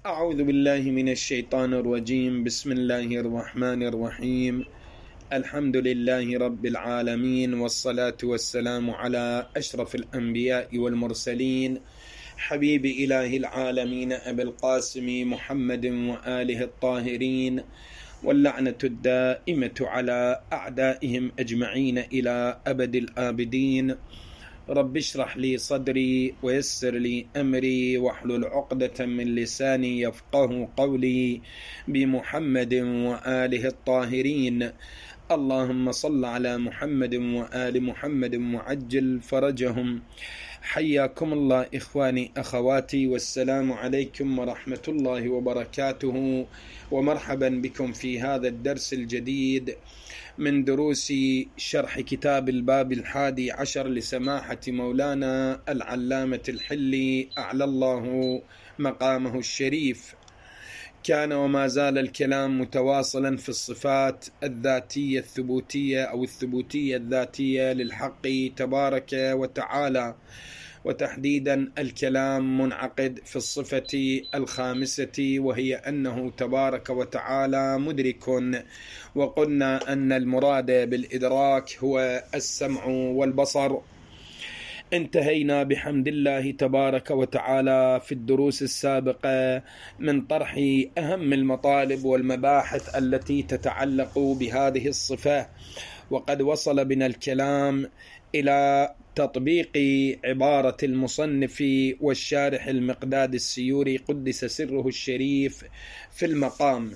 أعوذ بالله من الشيطان الرجيم. بسم الله الرحمن الرحيم. الحمد لله رب العالمين، والصلاة والسلام على أشرف الأنبياء والمرسلين، حبيب إله العالمين أبي القاسم محمد وآله الطاهرين، واللعنة الدائمة على أعدائهم أجمعين إلى أبد الآبدين. رب اشرح لي صدري ويسر لي أمري واحلل عقدة من لساني يفقه قولي، بمحمد وآله الطاهرين. اللهم صل على محمد وآل محمد وعجل فرجهم. حياكم الله إخواني أخواتي، والسلام عليكم ورحمة الله وبركاته، ومرحبا بكم في هذا الدرس الجديد من دروس شرح كتاب الباب 11 لسماحة مولانا العلامة الحلي أعلى الله مقامه الشريف. كان وما زال الكلام متواصلا في الصفات الذاتية الثبوتية أو الثبوتية الذاتية للحق تبارك وتعالى، وتحديدا الكلام منعقد في الصفة الخامسة، وهي أنه تبارك وتعالى مدرك. وقلنا أن المراد بالإدراك هو السمع والبصر. انتهينا بحمد الله تبارك وتعالى في الدروس السابقة من طرح أهم المطالب والمباحث التي تتعلق بهذه الصفة، وقد وصل بنا الكلام إلى تطبيق عبارة المصنف والشارح المقداد السيوري قدس سره الشريف في المقام.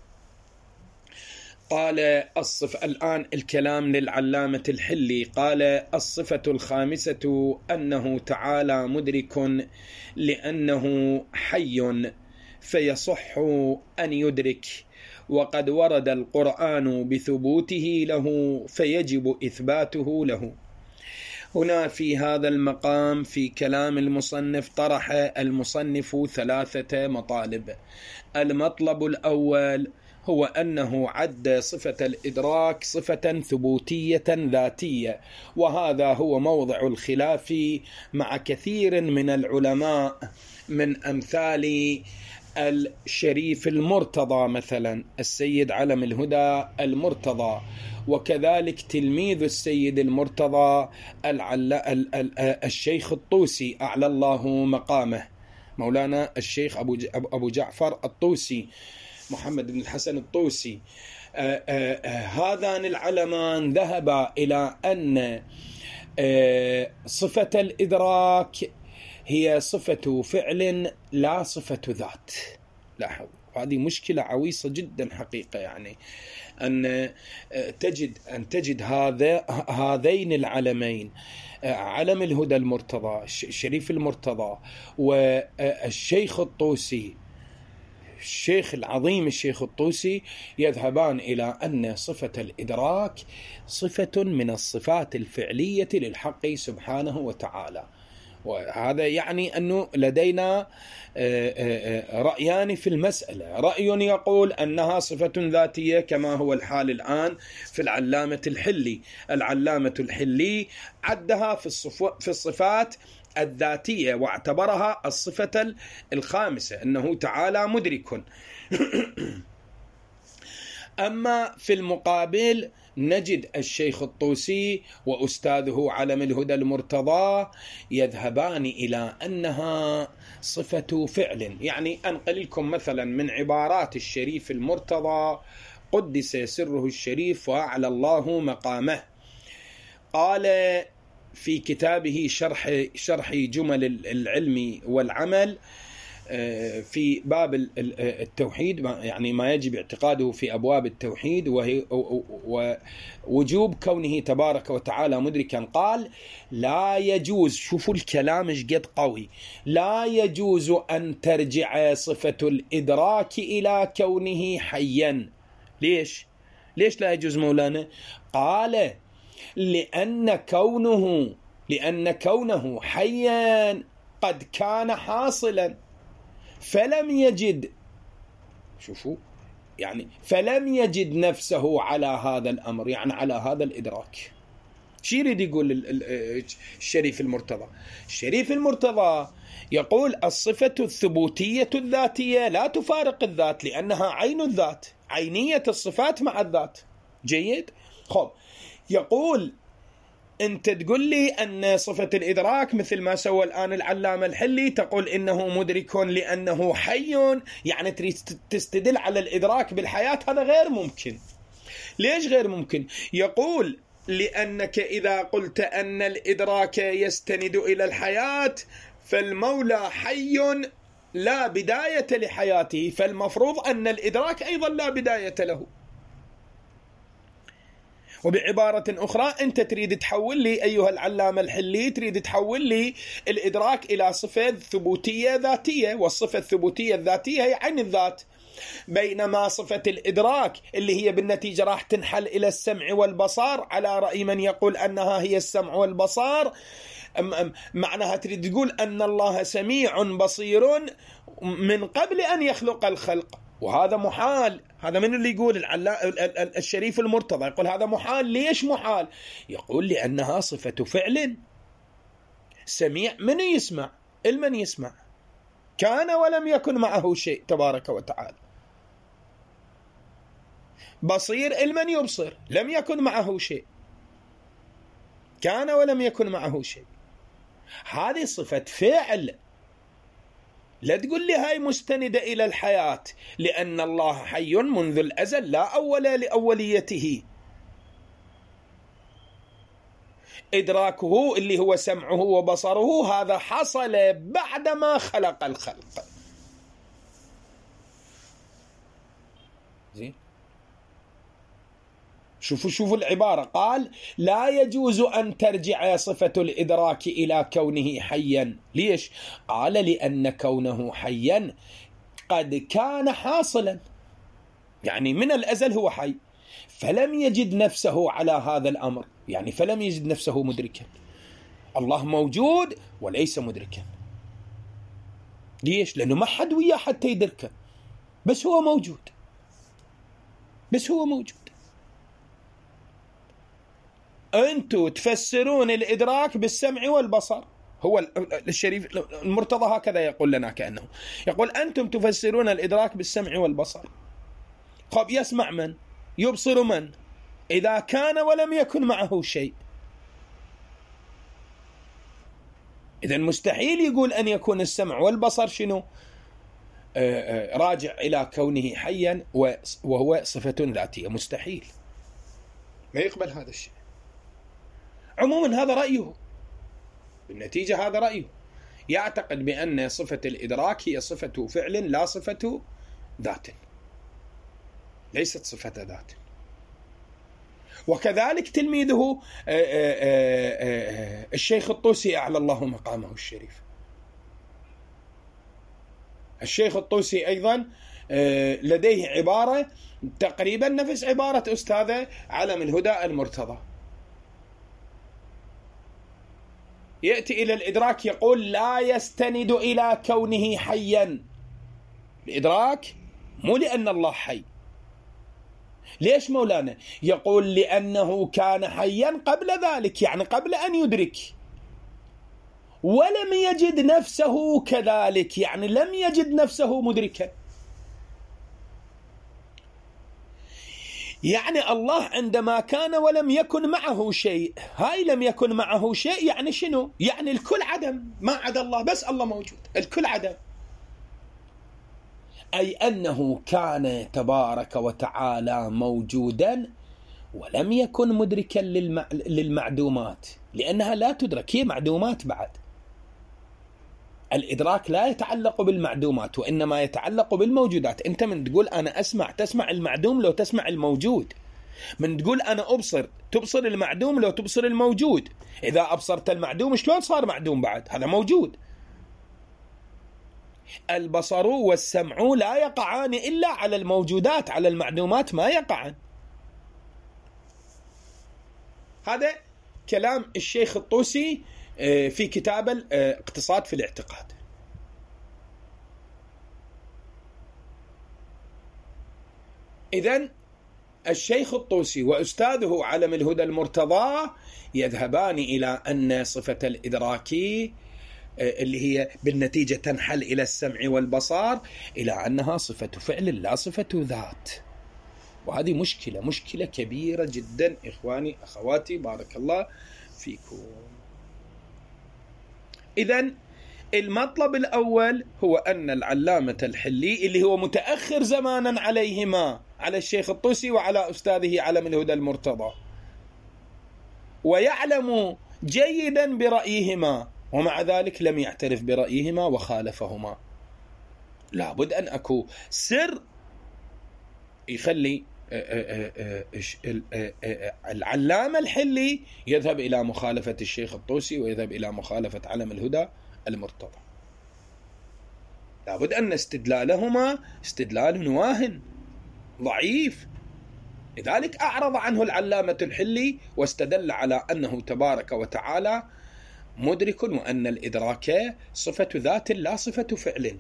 قال الآن الكلام للعلامة الحلي. قال: الصفة الخامسة أنه تعالى مدرك لأنه حي فيصح أن يدرك، وقد ورد القرآن بثبوته له فيجب إثباته له. هنا في هذا المقام في كلام المصنف طرح المصنف 3 مطالب. المطلب الأول هو أنه عد صفة الإدراك صفة ثبوتية ذاتية، وهذا هو موضع الخلاف مع كثير من العلماء، من أمثال الشريف المرتضى مثلا السيد علم الهدى المرتضى، وكذلك تلميذ السيد المرتضى الشيخ الطوسي أعلى الله مقامه، مولانا الشيخ أبو جعفر الطوسي، محمد بن الحسن الطوسي. هذان العلمان ذهبا إلى أن صفة الإدراك هي صفة فعل لا صفة ذات. لاحظوا، هذه مشكلة عويصة جدا حقيقة، يعني أن تجد هذين العلمين، علم الهدى المرتضى الشريف المرتضى والشيخ الطوسي الشيخ العظيم الشيخ الطوسي، يذهبان إلى أن صفة الإدراك صفة من الصفات الفعلية للحق سبحانه وتعالى. وهذا يعني أنه لدينا رأيان في المسألة. رأي يقول أنها صفة ذاتية كما هو الحال الآن في العلامة الحلي. العلامة الحلي عدها في الصفات الذاتية واعتبرها الصفة الخامسة، أنه تعالى مدرك. أما في المقابل نجد الشيخ الطوسي وأستاذه علم الهدى المرتضى يذهبان إلى أنها صفة فعل. يعني أنقل لكم مثلا من عبارات الشريف المرتضى قدس سره الشريف وأعلى الله مقامه. قال في كتابه شرح جمل العلم والعمل في باب التوحيد، يعني ما يجب اعتقاده في أبواب التوحيد ووجوب كونه تبارك وتعالى مدركا، قال: لا يجوز، شوفوا الكلام ايش قد قوي، لا يجوز أن ترجع صفة الإدراك إلى كونه حيا. ليش لا يجوز مولانا؟ قال: لأن كونه حيا قد كان حاصلا فلم يجد، شوفوا يعني فلم يجد نفسه على هذا الأمر، يعني على هذا الإدراك. شو يريد يقول الشريف المرتضى؟ الشريف المرتضى يقول الصفة الثبوتية الذاتية لا تفارق الذات لأنها عين الذات، عينية الصفات مع الذات. جيد؟ خب، يقول أنت تقول لي أن صفة الإدراك مثل ما سوى الآن العلامة الحلي، تقول إنه مدرك لأنه حي، يعني تريد تستدل على الإدراك بالحياة. هذا غير ممكن. ليش غير ممكن؟ يقول لأنك إذا قلت أن الإدراك يستند إلى الحياة فالمولى حي لا بداية لحياته، فالمفروض أن الإدراك أيضا لا بداية له. وبعبارة أخرى أنت تريد تحول لي أيها العلامة الحلي، تريد تحول لي الإدراك إلى صفة ثبوتية ذاتية، والصفة الثبوتية الذاتية هي عين الذات، بينما صفة الإدراك اللي هي بالنتيجة راح تنحل إلى السمع والبصر على رأي من يقول أنها هي السمع والبصر، معناها تريد تقول أن الله سميع بصير من قبل أن يخلق الخلق، وهذا محال. هذا من اللي يقول الشريف المرتضى، يقول هذا محال. ليش محال؟ يقول لأنها صفة فعل. سميع من يسمع؟ المن يسمع؟ كان ولم يكن معه شيء تبارك وتعالى. بصير المن يبصر، لم يكن معه شيء، كان ولم يكن معه شيء. هذه صفة فعل. لا تقول لي هاي مستندة إلى الحياة، لأن الله حي منذ الأزل لا أول لأوليته. إدراكه اللي هو سمعه وبصره هذا حصل بعدما خلق الخلق. زين، شوفوا العبارة، قال لا يجوز أن ترجع صفة الإدراك إلى كونه حيا. ليش؟ قال لأن كونه حيا قد كان حاصلا، يعني من الأزل هو حي، فلم يجد نفسه على هذا الأمر، يعني فلم يجد نفسه مدركا. الله موجود وليس مدركا. ليش؟ لأنه ما حد وياه حتى يدركه، بس هو موجود، بس هو موجود. أنتوا تفسرون الإدراك بالسمع والبصر. هو الشريف المرتضى هكذا يقول لنا، كأنه يقول أنتم تفسرون الإدراك بالسمع والبصر. طب يسمع من؟ يبصر من؟ إذا كان ولم يكن معه شيء. إذن مستحيل يقول أن يكون السمع والبصر شنو؟ راجع إلى كونه حيا وهو صفة ذاتية. مستحيل، ما يقبل هذا الشيء. عموما هذا رأيه، بالنتيجة هذا رأيه، يعتقد بأن صفة الإدراك هي صفة فعل لا صفة ذات، ليست صفة ذات. وكذلك تلميذه الشيخ الطوسي أعلى الله مقامه الشريف. الشيخ الطوسي أيضا لديه عبارة تقريبا نفس عبارة أستاذه علم الهدى المرتضى. يأتي إلى الإدراك يقول لا يستند إلى كونه حيا. الإدراك مو لأن الله حي. ليش مولانا؟ يقول لأنه كان حيا قبل ذلك، يعني قبل أن يدرك، ولم يجد نفسه كذلك، يعني لم يجد نفسه مدركا. يعني الله عندما كان ولم يكن معه شيء، هاي لم يكن معه شيء يعني شنو؟ يعني الكل عدم، ما عدا الله، بس الله موجود، الكل عدم. أي أنه كان تبارك وتعالى موجودا ولم يكن مدركا للمعدومات، لأنها لا تدرك، هي معدومات بعد. الإدراك لا يتعلق بالمعدومات وإنما يتعلق بالموجودات. أنت من تقول أنا أسمع، تسمع المعدوم لو تسمع الموجود. من تقول أنا أبصر، تبصر المعدوم لو تبصر الموجود. إذا أبصرت المعدوم شلون صار معدوم بعد؟ هذا موجود. البصر والسمع لا يقعان إلا على الموجودات، على المعدومات ما يقعان. هذا كلام الشيخ الطوسي في كتاب الاقتصاد في الاعتقاد. إذن الشيخ الطوسي وأستاذه علم الهدى المرتضى يذهبان إلى أن صفة الإدراكي اللي هي بالنتيجة تنحل إلى السمع والبصر إلى أنها صفة فعل لا صفة ذات. وهذه مشكلة كبيرة جدا إخواني أخواتي بارك الله فيكم. إذن المطلب الأول هو أن العلامة الحلي اللي هو متأخر زمانا عليهما، على الشيخ الطوسي وعلى أستاذه علم الهدى المرتضى، ويعلم جيدا برأيهما، ومع ذلك لم يعترف برأيهما وخالفهما. لابد أن أكو سر يخلي العلامة الحلي يذهب إلى مخالفة الشيخ الطوسي ويذهب إلى مخالفة علم الهدى المرتضى. لابد أن استدلالهما استدلال واهن ضعيف، لذلك أعرض عنه العلامة الحلي واستدل على أنه تبارك وتعالى مدرك، وأن الإدراك صفة ذات لا صفة فعل،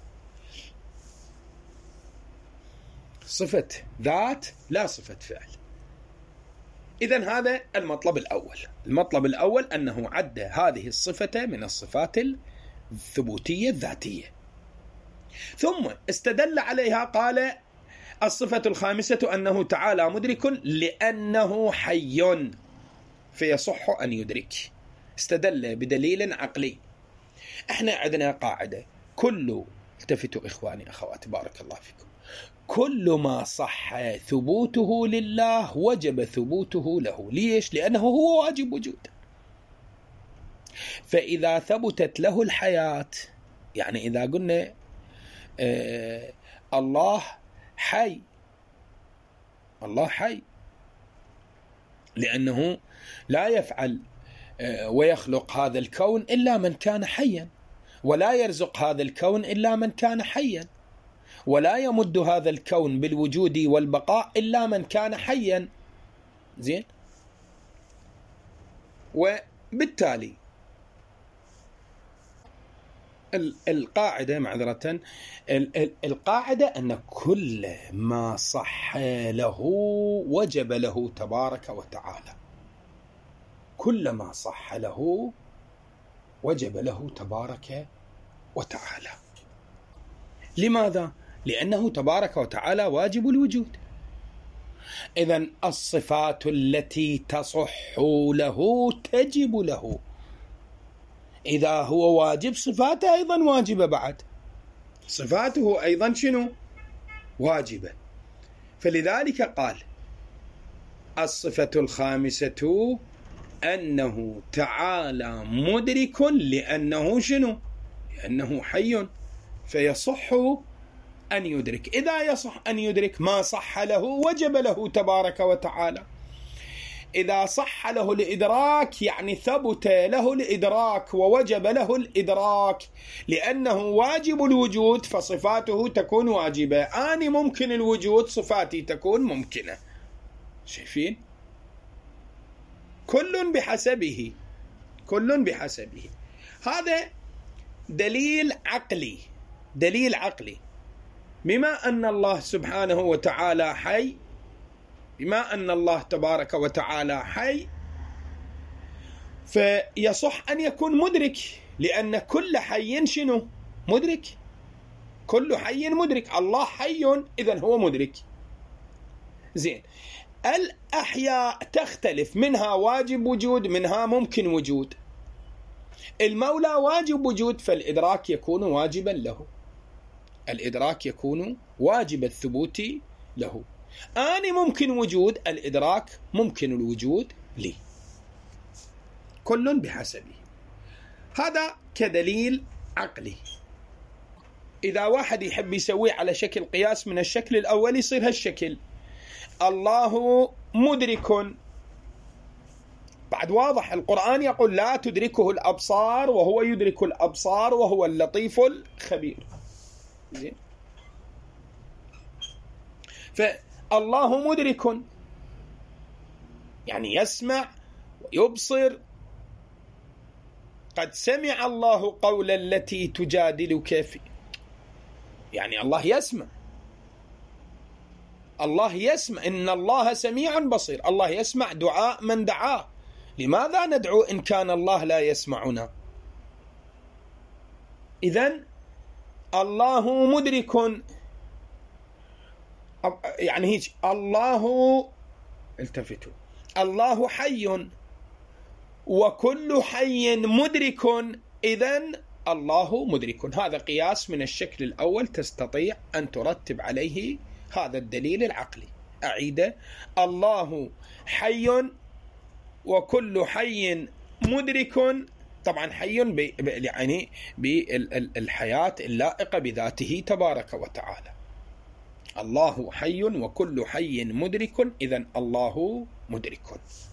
صفة ذات لا صفة فعل. إذن هذا المطلب الأول. المطلب الأول أنه عد هذه الصفة من الصفات الثبوتية الذاتية، ثم استدل عليها قال الصفة الخامسة أنه تعالى مدرك لأنه حي فيصح أن يدرك. استدل بدليل عقلي. احنا عندنا قاعدة، التفتوا إخواني أخواتي بارك الله فيكم، كل ما صح ثبوته لله وجب ثبوته له. ليش؟ لأنه هو واجب وجود. فإذا ثبتت له الحياة، يعني إذا قلنا الله حي، الله حي لأنه لا يفعل ويخلق هذا الكون إلا من كان حيا، ولا يرزق هذا الكون إلا من كان حيا، ولا يمد هذا الكون بالوجود والبقاء إلا من كان حيا. زين؟ وبالتالي القاعدة معذرة القاعدة أن كل ما صح له وجب له تبارك وتعالى، كل ما صح له وجب له تبارك وتعالى. لماذا؟ لأنه تبارك وتعالى واجب الوجود. إذن الصفات التي تصح له تجب له. إذا هو واجب صفاته أيضا واجبة، بعد صفاته أيضا شنو؟ واجبة. فلذلك قال الصفة الخامسة أنه تعالى مدرك لأنه شنو؟ لأنه حي فيصح أن يدرك. إذا يصح أن يدرك ما صح له وجب له تبارك وتعالى. إذا صح له الإدراك يعني ثبت له الإدراك ووجب له الإدراك لأنه واجب الوجود، فصفاته تكون واجبة. أنا ممكن الوجود، صفاتي تكون ممكنة. شايفين؟ كل بحسبه، كل بحسبه. هذا دليل عقلي، دليل عقلي. بما أن الله سبحانه وتعالى حي، بما أن الله تبارك وتعالى حي، فيصح أن يكون مدرك، لأن كل حي شنو؟ مدرك. كل حي مدرك. الله حي إذن هو مدرك. زين، الأحياء تختلف، منها واجب وجود، منها ممكن وجود. المولى واجب وجود، فالإدراك يكون واجبا له، الإدراك يكون واجب الثبوت له. أنا ممكن وجود، الإدراك ممكن الوجود لي. كل بحسبه. هذا كدليل عقلي. إذا واحد يحب يسويه على شكل قياس من الشكل الأول يصير هالشكل، الله مدرك. بعد واضح، القرآن يقول لا تدركه الأبصار وهو يدرك الأبصار وهو اللطيف الخبير. زين؟ فالله مدرك يعني يسمع ويبصر. قد سمع الله قول التي تجادلك في، يعني الله يسمع، الله يسمع، إن الله سميع بصير، الله يسمع دعاء من دعاه. لماذا ندعو إن كان الله لا يسمعنا؟ إذن الله مدرك، يعني هيك الله، التفتوا، الله حي وكل حي مدرك، إذن الله مدرك. هذا قياس من الشكل الأول تستطيع أن ترتب عليه هذا الدليل العقلي. أعيده: الله حي وكل حي مدرك. طبعا حي يعني بالحياة اللائقة بذاته تبارك وتعالى. الله حي وكل حي مدرك، إذن الله مدرك.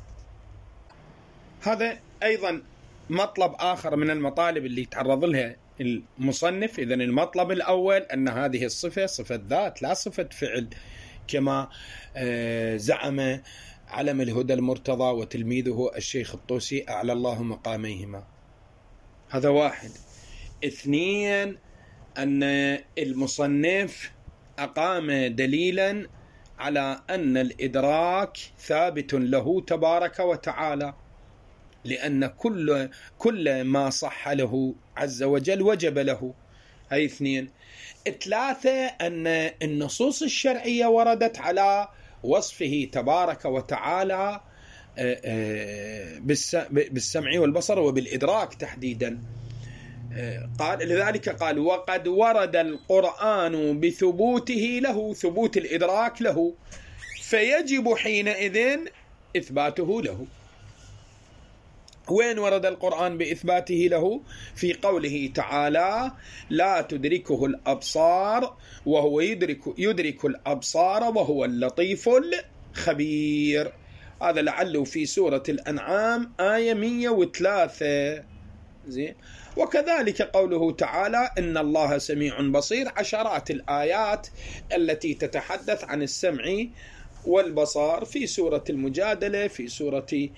هذا أيضا مطلب آخر من المطالب اللي تعرض لها المصنف. إذن المطلب الأول أن هذه الصفة صفة ذات لا صفة فعل كما زعم علم الهدى المرتضى وتلميذه الشيخ الطوسي أعلى الله مقاميهما. هذا واحد. اثنين، أن المصنف أقام دليلا على أن الإدراك ثابت له تبارك وتعالى، لأن كل ما صح له عز وجل وجب له. هاي اثنين. ثلاثة، أن النصوص الشرعية وردت على وصفه تبارك وتعالى بالسمع والبصر وبالإدراك تحديدا. لذلك قال: وقد ورد القرآن بثبوته له، ثبوت الإدراك له، فيجب حينئذ إثباته له. وين ورد القرآن بإثباته له؟ في قوله تعالى: لا تدركه الأبصار وهو يدرك الأبصار وهو اللطيف الخبير. هذا لعله في سورة الأنعام آية 103. زين. وكذلك قوله تعالى: إن الله سميع بصير، عشرات الآيات التي تتحدث عن السمع والبصر في سورة المجادلة، في سورة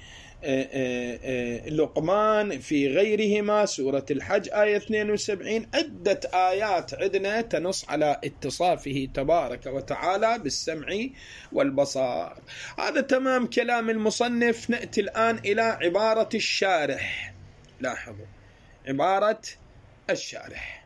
لقمان، في غيرهما، سورة الحج آية 72. عدة آيات عندنا تنص على اتصافه تبارك وتعالى بالسمع والبصر. هذا تمام كلام المصنف. نأتي الآن إلى عبارة الشارح. لاحظوا عبارة الشارح.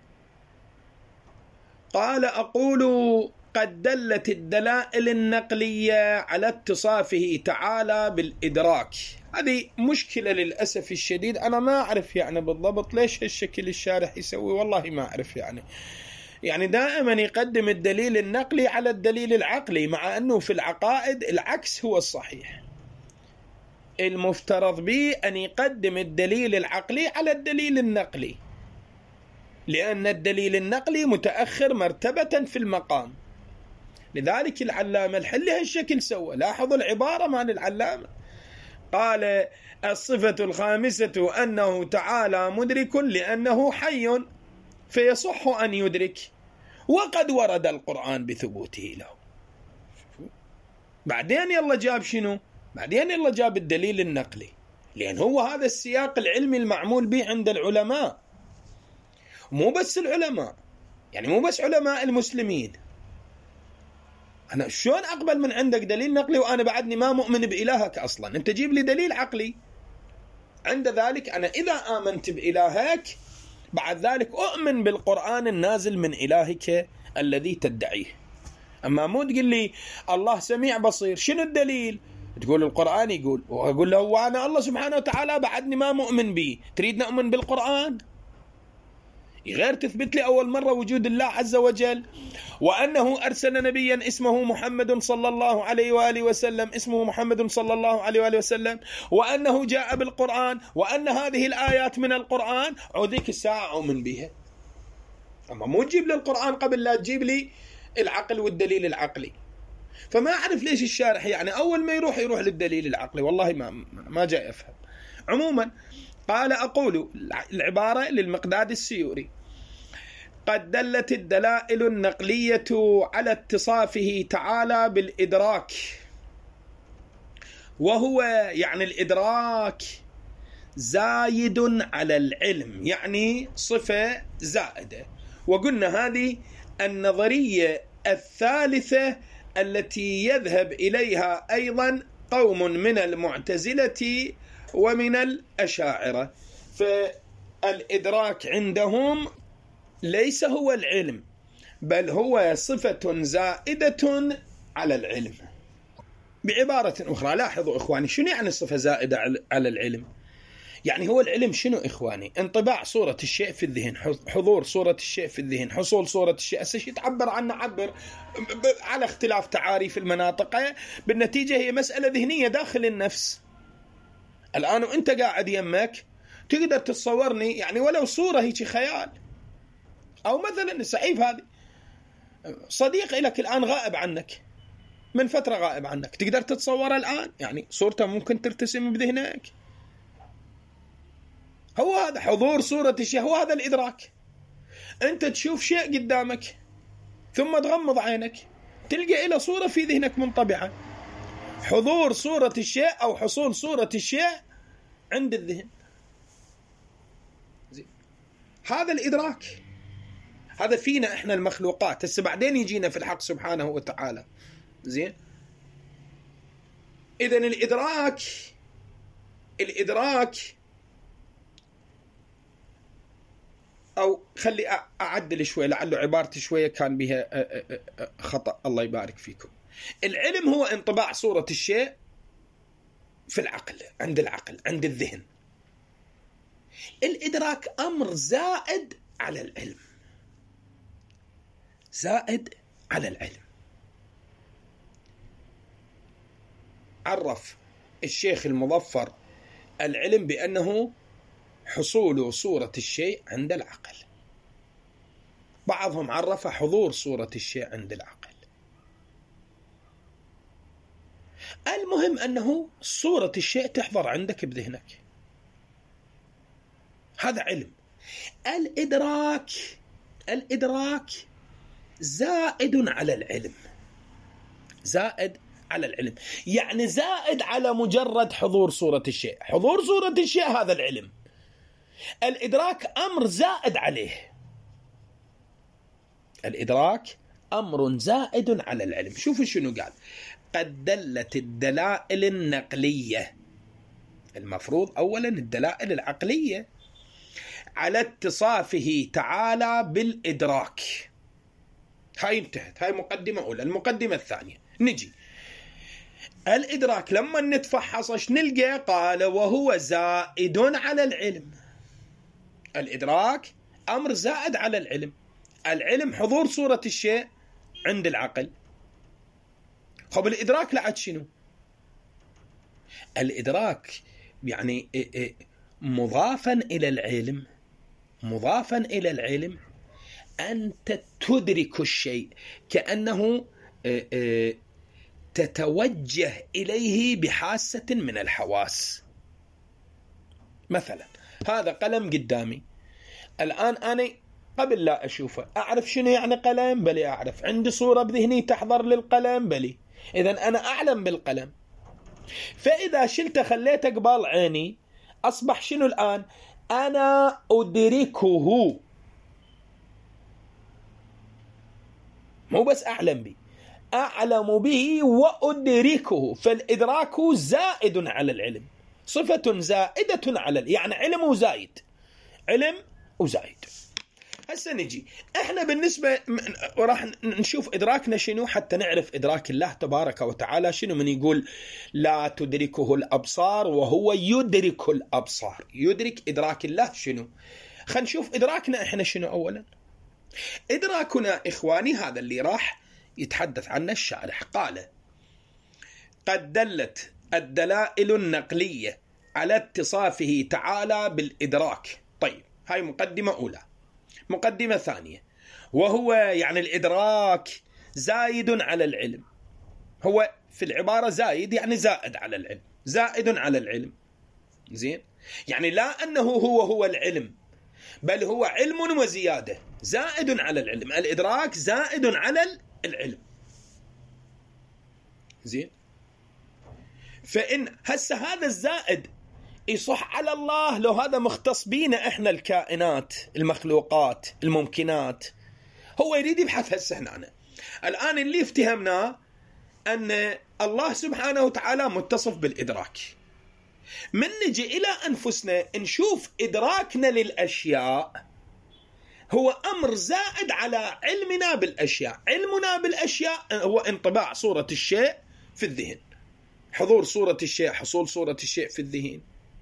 قال: أقول قد دلت الدلائل النقلية على اتصافه تعالى بالإدراك. هذه مشكلة للأسف الشديد. أنا ما أعرف يعني بالضبط ليش هالشكل الشارح يسوي، والله ما أعرف. يعني دائما يقدم الدليل النقلي على الدليل العقلي، مع أنه في العقائد العكس هو الصحيح. المفترض به أن يقدم الدليل العقلي على الدليل النقلي، لأن الدليل النقلي متأخر مرتبة في المقام. لذلك العلامة الحلي هالشكل سوى. لاحظوا العبارة مع العلامة. قال: الصفة الخامسة أنه تعالى مدرك لأنه حي فيصح أن يدرك، وقد ورد القرآن بثبوته له. بعدين يلا جاب شنو؟ بعدين يلا جاب الدليل النقلي، لأن هو هذا السياق العلمي المعمول به عند العلماء. مو بس العلماء، يعني مو بس علماء المسلمين. أنا شلون أقبل من عندك دليل نقلي وأنا بعدني ما مؤمن بإلهك أصلا؟ أنت جيب لي دليل عقلي. عند ذلك أنا إذا آمنت بإلهك بعد ذلك أؤمن بالقرآن النازل من إلهك الذي تدعيه. أما مو تقول لي الله سميع بصير، شنو الدليل؟ تقول القرآن يقول، وأقول له وأنا الله سبحانه وتعالى بعدني ما مؤمن به، تريد نؤمن بالقرآن؟ غير تثبت لي أول مرة وجود الله عز وجل، وأنه أرسل نبيا اسمه محمد صلى الله عليه وآله وسلم، اسمه محمد صلى الله عليه وآله وسلم، وأنه جاء بالقرآن، وأن هذه الآيات من القرآن، عوديك الساعة أؤمن بها. أما مو تجيب لي القرآن قبل لا تجيب لي العقل والدليل العقلي. فما أعرف ليش الشارح يعني أول ما يروح للدليل العقلي، والله ما جاء أفهم. عموما قال: أقول، العبارة للمقداد السيوري: قد دلت الدلائل النقلية على اتصافه تعالى بالإدراك، وهو يعني الإدراك زايد على العلم، يعني صفة زائدة. وقلنا هذه النظرية الثالثة التي يذهب إليها أيضا قوم من المعتزلة ومن الأشاعرة. فالإدراك عندهم ليس هو العلم، بل هو صفة زائدة على العلم. بعبارة أخرى، لاحظوا إخواني، شنو يعني صفة زائدة على العلم؟ يعني هو العلم شنو إخواني؟ انطباع صورة الشيء في الذهن، حضور صورة الشيء في الذهن، حصول صورة الشيء. الشيء تعبر عنه عبر على اختلاف تعاريف المناطق، بالنتيجة هي مسألة ذهنية داخل النفس. الآن وانت قاعد يمك تقدر تتصورني يعني ولو صورة هيك خيال، أو مثلا سعيف هذه صديق لك الآن غائب عنك من فترة، غائب عنك، تقدر تتصوره الآن، يعني صورته ممكن ترتسم بذهنك. هو هذا حضور صورة الشيء، هو هذا الإدراك. أنت تشوف شيء قدامك ثم تغمض عينك تلقى إلى صورة في ذهنك منطبعة، حضور صورة الشيء أو حصول صورة الشيء عند الذهن. هذا الإدراك، هذا فينا إحنا المخلوقات. هسه بعدين يجينا في الحق سبحانه وتعالى. زين، إذن الإدراك أو خلي أعدل شوي لعله عبارتي شوية كان بها خطأ، الله يبارك فيكم. العلم هو انطباع صورة الشيء في العقل، عند العقل، عند الذهن. الإدراك أمر زائد على العلم، زائد على العلم. عرف الشيخ المظفر العلم بأنه حصول صورة الشيء عند العقل، بعضهم عرف حضور صورة الشيء عند العقل. المهم أنه صورة الشيء تحضر عندك بذهنك، هذا علم. الإدراك زائد على العلم، زائد على العلم، يعني زائد على مجرد حضور صورة الشيء. حضور صورة الشيء هذا العلم، الإدراك أمر زائد عليه. الإدراك أمر زائد على العلم. شوفوا شنو قال: قد دلت الدلائل النقلية، المفروض أولا الدلائل العقلية، على اتصافه تعالى بالإدراك. هاي انتهت، هاي مقدمة أولى. المقدمة الثانية نجي الإدراك لما نتفحص نلقى؟ قال وهو زائد على العلم. الإدراك أمر زائد على العلم. العلم حضور صورة الشيء عند العقل. خب الإدراك لعد شنو؟ الإدراك يعني مضافا إلى العلم، مضافا إلى العلم أنت تدرك الشيء كأنه تتوجه إليه بحاسة من الحواس. مثلا هذا قلم قدامي الآن، أنا قبل لا أشوفه أعرف شنو يعني قلم؟ بلي أعرف، عندي صورة بذهني تحضر للقلم، بلي، إذن أنا أعلم بالقلم. فإذا شلته خليته قبال عيني أصبح شنو الآن؟ أنا أدركه، مو بس أعلم به، أعلم به وأدركه. فالإدراك زائد على العلم، صفة زائدة على يعني علم وزايد، علم وزايد. هسه نجي احنا بالنسبة وراح نشوف إدراكنا شنو حتى نعرف إدراك الله تبارك وتعالى شنو. من يقول لا تدركه الأبصار وهو يدرك الأبصار، يدرك إدراك الله شنو. خلينا نشوف إدراكنا احنا شنو. أولا إدراكنا إخواني هذا اللي راح يتحدث عنه الشارح. قال قد دلت الدلائل النقلية على اتصافه تعالى بالإدراك. طيب هاي مقدمة أولى. مقدمة ثانية، وهو يعني الإدراك زايد على العلم. هو في العبارة زايد يعني زائد على العلم، زائد على العلم. زين، يعني لا أنه هو العلم، بل هو علم وزيادة، زائد على العلم. الإدراك زائد على العلم. زين، فإن هسه هذا الزائد يصح على الله لو هذا مختص بينا إحنا الكائنات، المخلوقات، الممكنات. هو يريد يبحث هسه هنا. الآن اللي افتهمناه أن الله سبحانه وتعالى متصف بالإدراك. من نجي إلى أنفسنا نشوف إدراكنا للأشياء هو أمر زائد على علمنا بالأشياء. علمنا بالأشياء هو انطباع صورة الشيء في الذهن، حضور صورة الشيء، حصول صورة الشيء في الذهن.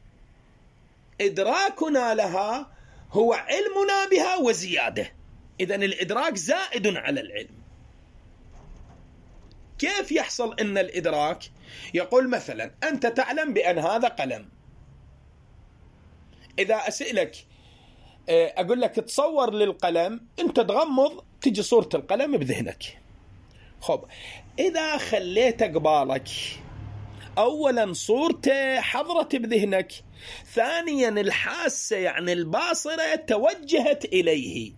إدراكنا لها هو علمنا بها وزيادة. إذن الإدراك زائد على العلم. كيف يحصل أن الإدراك يقول مثلا أنت تعلم بأن هذا قلم، إذا أسألك أقول لك تصور للقلم، أنت تغمض تجي صورة القلم بذهنك. خب إذا خليت قبالك أولا صورته حضرت بذهنك، ثانيا الحاسة يعني الباصرة توجهت إليه.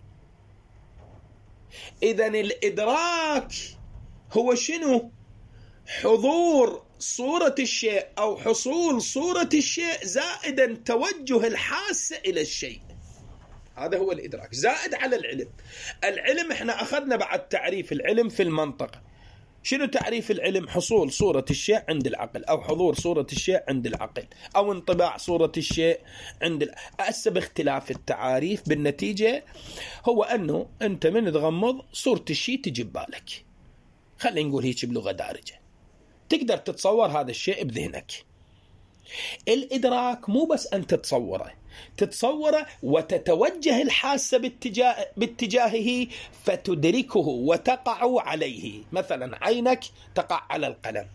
إذن الإدراك هو شنو؟ حضور صورة الشيء أو حصول صورة الشيء زائدا توجه الحاسة إلى الشيء. هذا هو الإدراك زائد على العلم. العلم احنا أخذنا بعد تعريف العلم في المنطق. شنو تعريف العلم؟ حصول صورة الشيء عند العقل، أو حضور صورة الشيء عند العقل، أو انطباع صورة الشيء عند هسه باختلاف التعاريف بالنتيجة هو أنه أنت من تغمض صورة الشيء تجي ببالك، خلينا نقول هيك بلغة دارجة، تقدر تتصور هذا الشيء بذهنك. الإدراك مو بس أن تتصوره وتتوجه الحاسة باتجاهه فتدركه وتقع عليه. مثلا عينك تقع على القلم،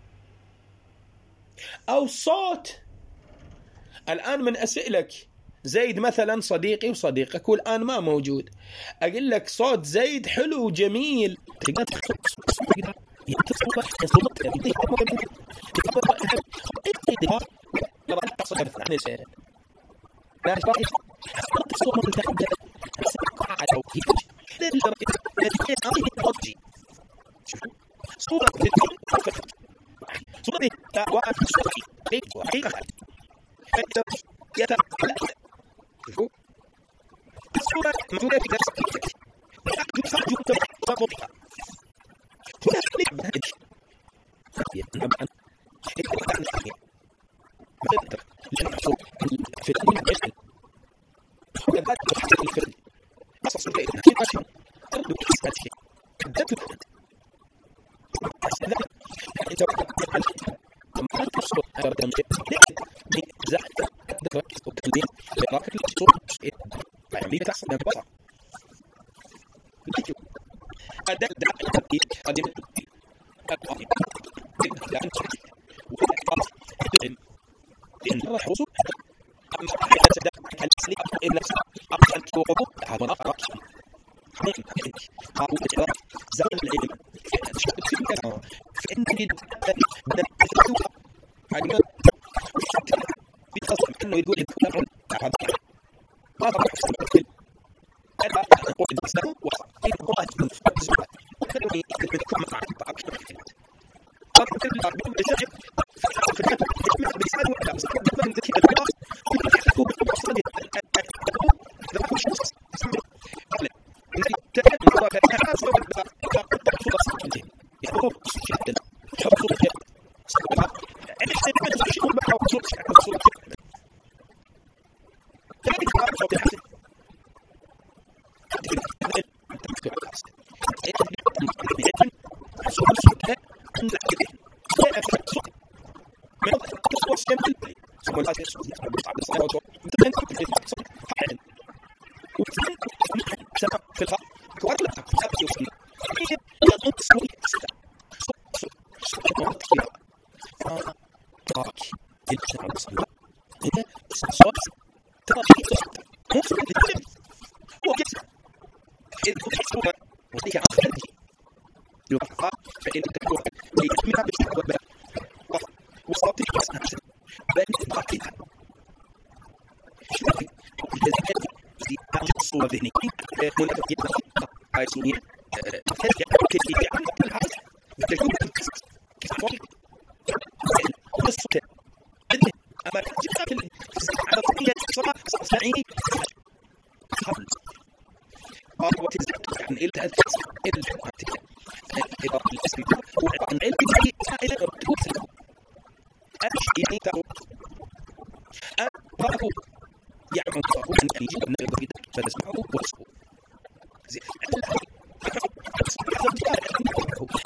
أو صوت. الآن من أسألك زيد مثلا صديقي وصديقك والآن ما موجود، أقول لك صوت زيد حلو وجميل،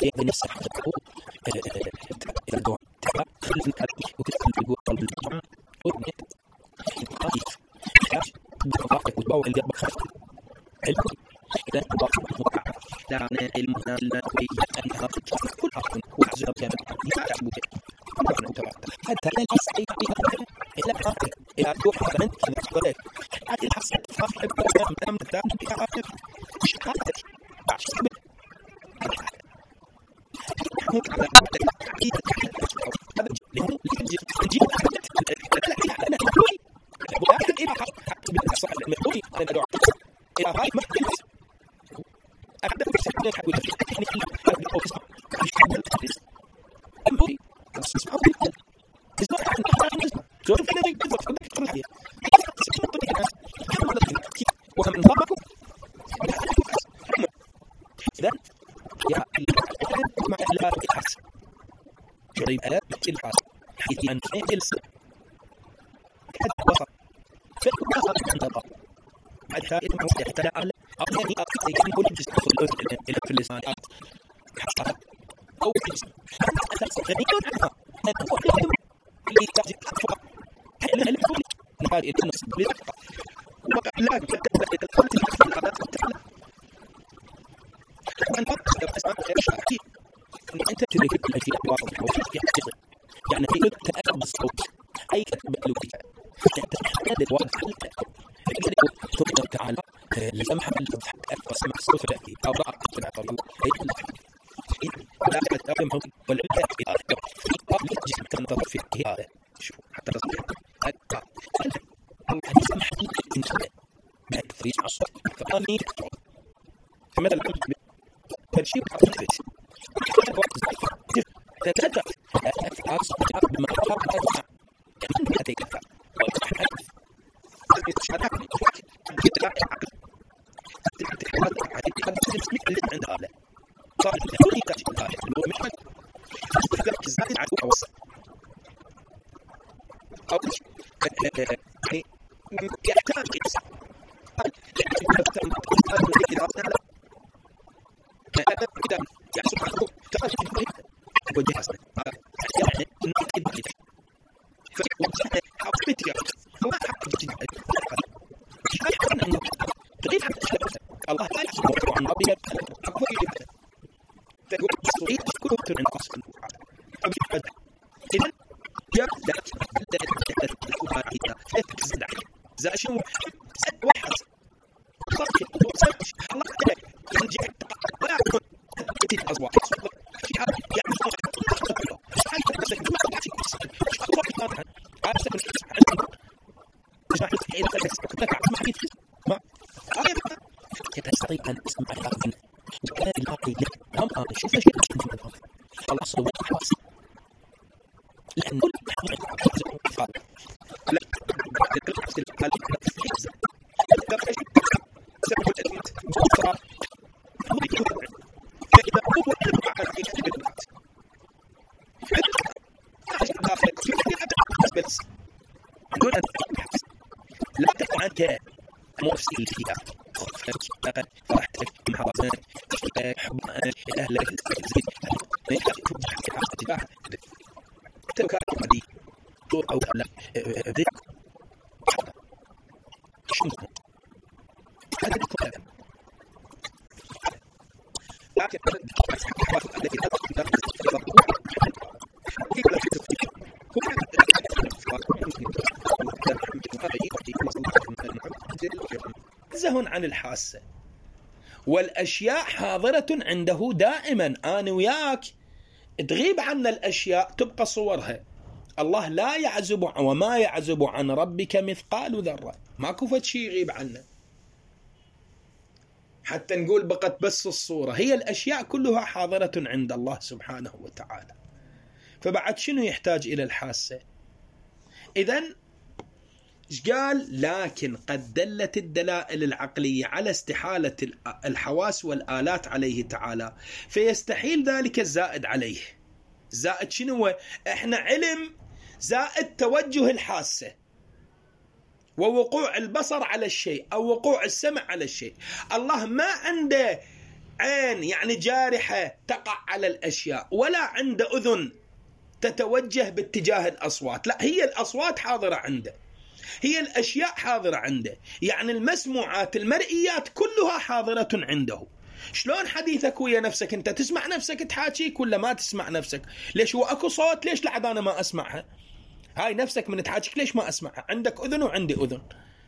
عن الحاسة، والأشياء حاضرة عنده دائما. أنا وياك تغيب عنا الأشياء تبقى صورها. الله لا يعزب وما يعزب عن ربك مثقال ذرة، ماكو فد شيء يغيب عنا حتى نقول بقت بس الصورة. هي الأشياء كلها حاضرة عند الله سبحانه وتعالى، فبعد شنو يحتاج إلى الحاسة؟ إذن إيش قال؟ لكن قد دلت الدلائل العقلية على استحالة الحواس والآلات عليه تعالى، فيستحيل ذلك الزائد عليه. زائد شنو هو؟ إحنا علم زائد توجه الحاسة ووقوع البصر على الشيء أو وقوع السمع على الشيء. الله ما عنده عين يعني جارحة تقع على الأشياء، ولا عنده أذن تتوجه باتجاه الأصوات، لا، هي الأصوات حاضرة عنده، هي الأشياء حاضرة عنده، يعني المسموعات المرئيات كلها حاضرة عنده. شلون حديثك ويا نفسك؟ أنت تسمع نفسك تحاكيك ولا ما تسمع نفسك؟ ليش هو أكو صوت؟ ليش لعد أنا ما أسمعها؟ هاي نفسك من تحاكيك ليش ما أسمعها؟ عندك أذن وعندي أذن،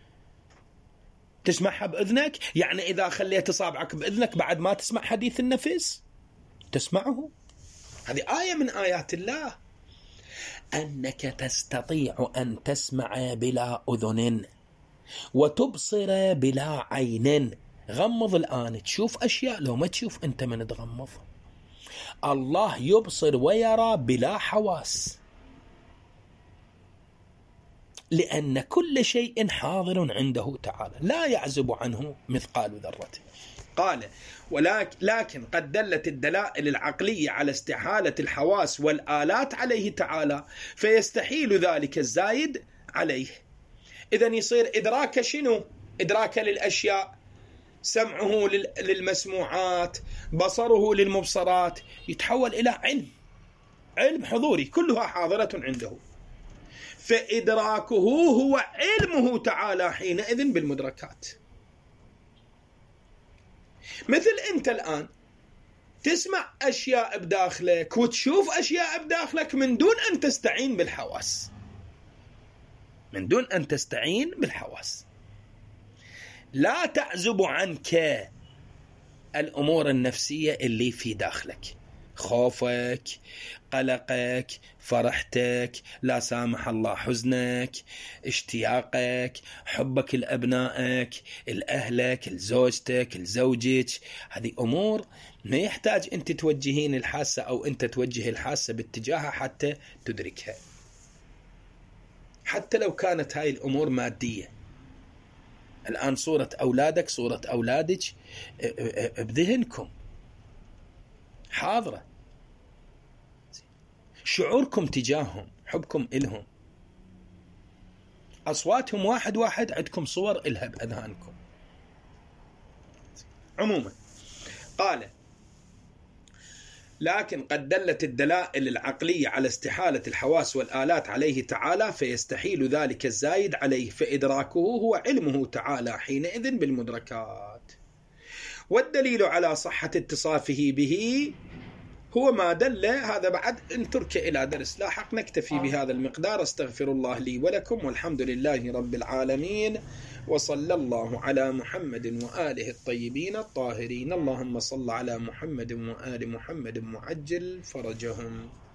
تسمعها بأذنك، يعني إذا خليت أصابعك بأذنك بعد ما تسمع حديث النفس؟ تسمعه. هذه آية من آيات الله، أنك تستطيع أن تسمع بلا أذن وتبصر بلا عين. غمض الآن تشوف أشياء لو ما تشوف أنت من تغمض. الله يبصر ويرى بلا حواس، لأن كل شيء حاضر عنده تعالى، لا يعزب عنه مثقال ذرة. قال لكن قد دلت الدلائل العقلية على استحالة الحواس والآلات عليه تعالى، فيستحيل ذلك الزايد عليه. إذن يصير إدراك شنو؟ إدراك للأشياء، سمعه للمسموعات، بصره للمبصرات، يتحول إلى علم حضوري، كلها حاضرة عنده، فإدراكه هو علمه تعالى حينئذ بالمدركات. مثل أنت الآن تسمع أشياء بداخلك وتشوف أشياء بداخلك من دون أن تستعين بالحواس، من دون أن تستعين بالحواس. لا تعزب عنك الأمور النفسية اللي في داخلك، خوفك، قلقك، فرحتك، لا سامح الله حزنك، اشتياقك، حبك لأبنائك، لأهلك، لزوجتك، لزوجك. هذه أمور ما يحتاج أنت توجهين الحاسة أو أنت توجه الحاسة باتجاهها حتى تدركها، حتى لو كانت هاي الأمور مادية. الآن صورة أولادك، صورة أولادك بذهنكم حاضرة، شعوركم تجاههم، حبكم إلهم، أصواتهم واحد واحد عندكم صور إلها بأذهانكم. عموما قال لكن قد دلت الدلائل العقلية على استحالة الحواس والآلات عليه تعالى، فيستحيل ذلك الزايد عليه، فإدراكه هو علمه تعالى حينئذ بالمدركات. والدليل على صحة اتصافه به هو ما دل، هذا بعد نترك إلى درس لاحق. نكتفي بهذا المقدار. استغفر الله لي ولكم، والحمد لله رب العالمين، وصلى الله على محمد وآله الطيبين الطاهرين. اللهم صل على محمد وآل محمد معجل فرجهم.